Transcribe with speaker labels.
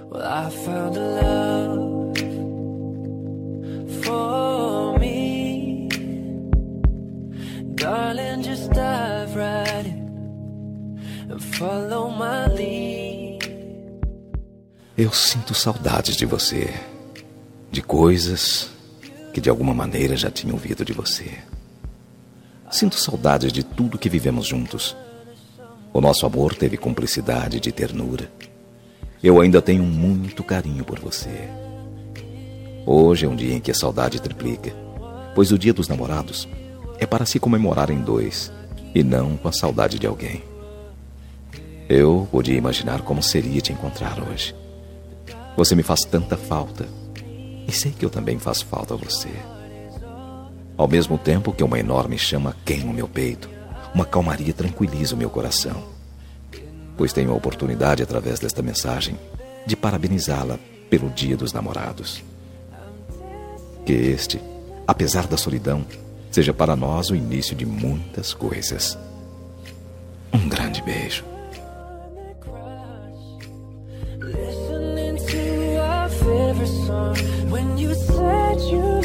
Speaker 1: Well, I found a love for me. Darling, just dive right in and follow my lead.
Speaker 2: Eu sinto saudades de você, de coisas que de alguma maneira já tinha ouvido de você. Sinto saudades de tudo que vivemos juntos. O nosso amor teve cumplicidade de ternura. Eu ainda tenho muito carinho por você. Hoje é um dia em que a saudade triplica, pois o Dia dos Namorados é para se comemorar em dois e não com a saudade de alguém. Eu podia imaginar como seria te encontrar hoje. Você me faz tanta falta e sei que eu também faço falta a você. Ao mesmo tempo que uma enorme chama queima o meu peito, uma calmaria tranquiliza o meu coração, pois tenho a oportunidade, através desta mensagem, de parabenizá-la pelo Dia dos Namorados. Que este, apesar da solidão, seja para nós o início de muitas coisas. Um grande beijo.
Speaker 1: Listening to our favorite song when you said you